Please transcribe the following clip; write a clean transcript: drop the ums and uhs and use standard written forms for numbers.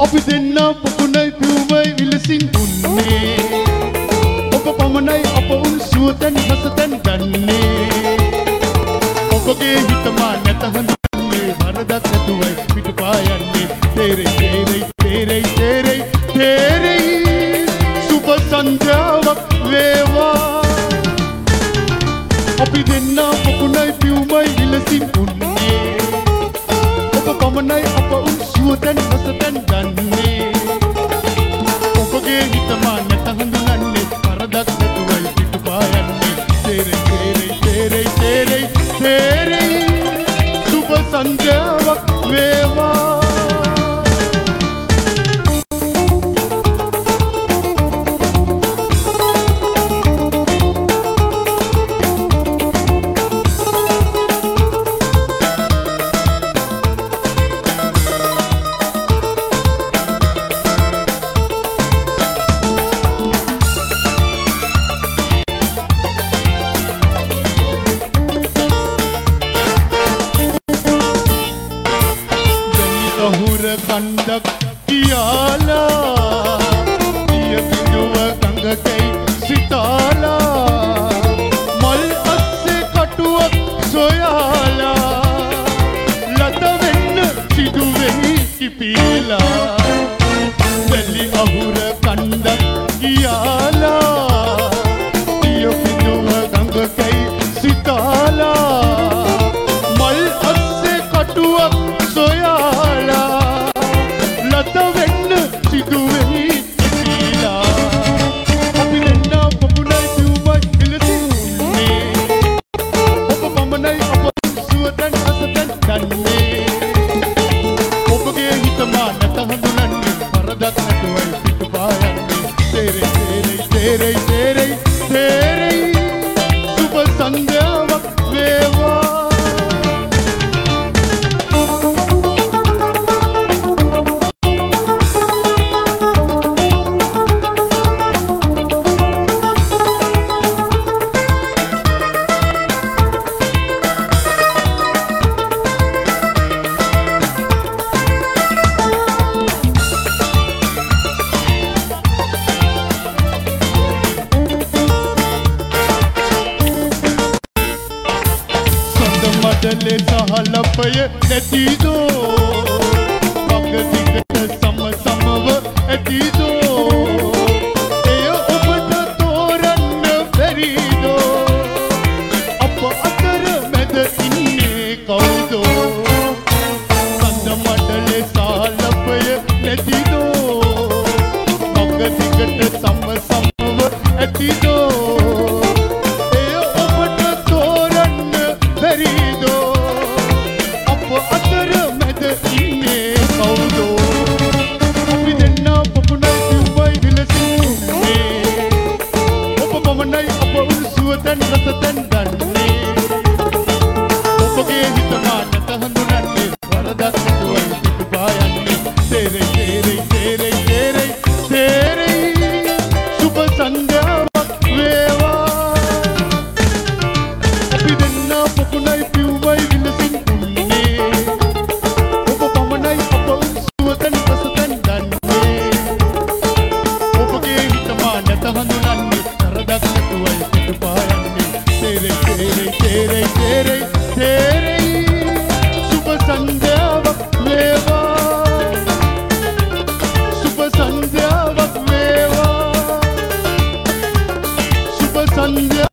අපි දෙන්න පොකුණයි පියුමයි විලසින් උන්නේ ඔබ පමණයි අප උන් සුවතෙන් හසතෙන් ගන්නේ ඔබගේ හිතමා නැත හඳුන්නේ වරදක් නැතුවයි පිටපා යන්නේ තේරෙයි තේරෙයි තේරෙයි තේරෙයි තේරෙයි සුබ සංධ්‍යාවක් වේවා අපි දෙන්න පොකුණයි පියුමයි විලසින් උන්නේ ඔබ පමණයි අප උන් සුවතෙන් හසතෙන් ගන්නේ ඔබගේ හිතමා නැත හඳුනන්නේ වරදක් නැතුවයි පිටපා යන්නේ තේරෙයි තේරෙයි තේරෙයි තේරෙයි තේරෙයි සුබ සංධ්‍යාවක් වේවා අහුර කණ්ඩක් කියාලා දිය බිඳුව ගඟකයි සිතාලා මල් අස්සේ කටුවක් සොයාලා ලත වෙන්න සිදු වෙයි කිපීලා දෙලි අහුර කණ්ඩක් කියාලා දිය බිඳුව ගඟකයි සිතාලා මල් අස්සේ කටුවක් සොයාලා ලත වෙන්න සිදුවෙහි ඉපීලා අපි දෙන්න පොකුණයි පියුමයි විලසින් උන්නේ ඔබ පමණයි අප සුවතෙන් හසතෙන් ගන්නේ ඔබගේ හිතමා නැත හඳුනන්නේ වරදක් නැතුවයි පිටපා යන්නේ තේරෙයි තේරෙයි තේරෙයි තේරෙයි සුබ සංධ්‍යාවක් වේවා මඩලේ සහලපය නැතිදෝ පගදිගට සම සමව ඇතිදෝ එය ඔබට තෝරන්න බැරිදෝ අප අතර මැද ඉන්නේ කවුදෝ සඳ මඩලේ සහලපය නැතිදෝ පගදිගට සම සමව ඇතිදෝ සුවතෙන් හසතෙන් ගන්නේ ඔබගේ හිතමා නැත හඳුනන්නේ වරදක් නැතුවයි පිටපා යන්නේ තේරෙයි තේරෙයි තේරෙයි තේරෙයි තේරෙයි සුබ සංධ්‍යාවක් වේවා අපි දෙන්න පොකුණයි පියුමයි විලසින් උන්නේ ඔබ පමණයි අප සුවතෙන් හසතෙන් ගන්නේ ඔබගේ හිතමා නැත හඳුනන්නේ වරදක් නැතුවයි පිටපා තේරෙයි තේරෙයි තේරෙයි තේරෙයි සුබ සංධ්‍යාවක් වේවා සුබ සංධ්‍යාවක් වේවා සුබ සංධ්‍යාවක්